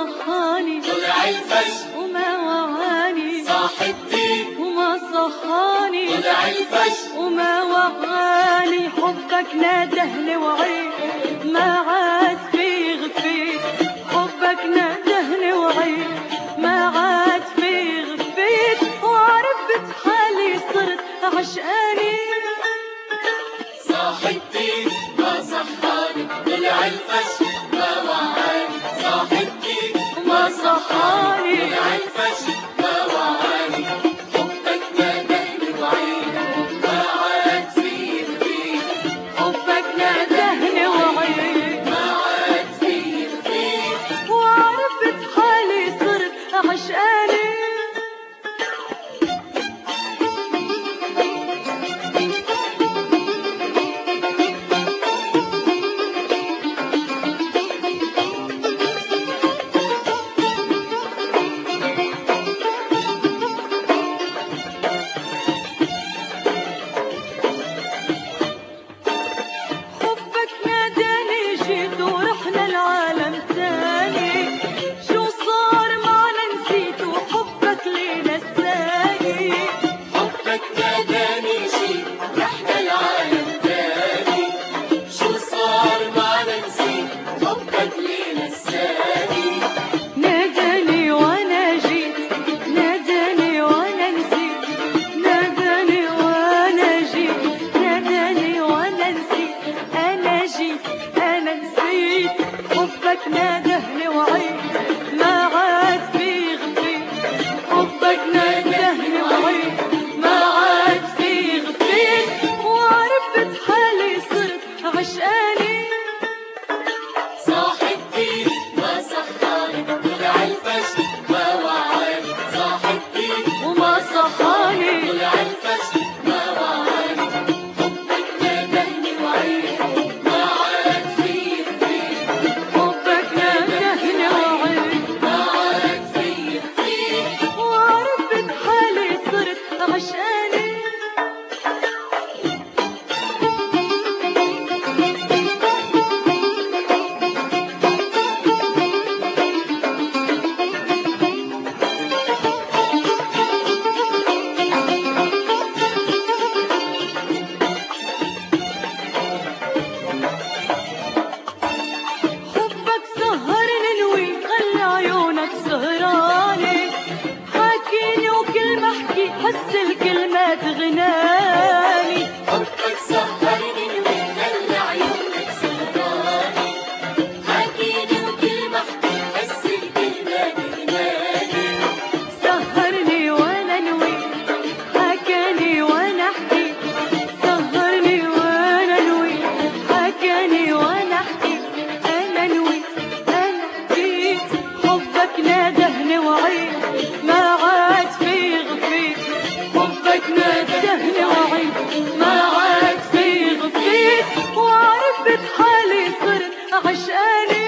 صحاني طلع الفجر وما وعاني صاحب دين وما صحاني طلع الفجر وما وعاني حبك نادهني وعيد ما عاد في غفيت حبك نادهني وعيد ما عاد في غفيت وعرفت حالي صرت عشقاني صاحب دين ما صحاني طلع الفجر ما وعاني صاحب دين وما صحاني طلع الفجر ما وعاني حبك نادهني وعيد ما عاد فيه فيه حبك نادهني وعيد ما عاد فيه فيه وعرفت حالي صرت عشقاني حبك ناداني جيت ورحنا العالم تاني شو صار معنا نسيت وحبك لي نساني حبك ناداني جيت رحنا العالم تاني شو صار معنا نسيت حبك لي نساني ناداني وانا جيت ناداني وانا نسيت ناداني وانا جيت ناداني وانا نسيت انا جيت انا نسيت حبك نادهني وعيد ما عاد في غفيت حبك نادهني وعيد ما عاد في غفيت وعرفت حالي صرت عشقاني صاحب دين ما صحاني طلع الفجر ما وعاني صاحب دين وما صحاني طلع الفجر ما وعاني حبك نادهني وعيد ما عاد فيه فيه حبك نادهني وعيد ما عاد فيه فيه وعرفت حالي صرت عشقاني حبك سهرني نوي خلى عيونك سهراني حاكيني وكل ما احكي حس الكلمات غناني حبك سهرني وخلى عيونك سهراني حكيني وكل ما احكي حس الكلمات غناني سهرني وانا نوي حكاني وانا احكي سهرني وانا نوي حكاني وانا احكي انا نويت انا جيت حبك نادهني وعيد ما عاد في غفيت حبك نادهني وعيد ما عاد في غفيت وعرفت حالي صرت عشقاني